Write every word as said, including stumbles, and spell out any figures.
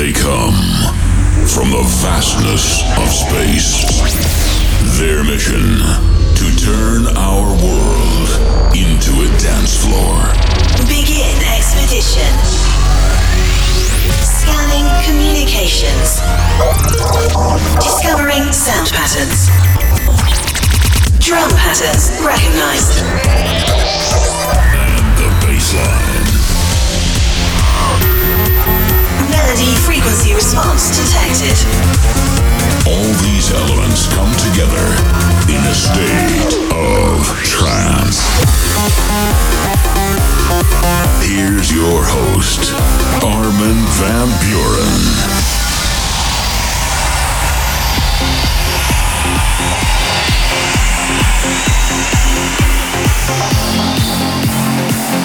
They come from the vastness of space. Their mission, to turn our world into a dance floor. Begin expedition. Scanning communications. Discovering sound patterns. Drum patterns recognized. And the bassline. Melody frequency response detected. All these elements come together in a state of trance. Here's your host, Armin van Buuren.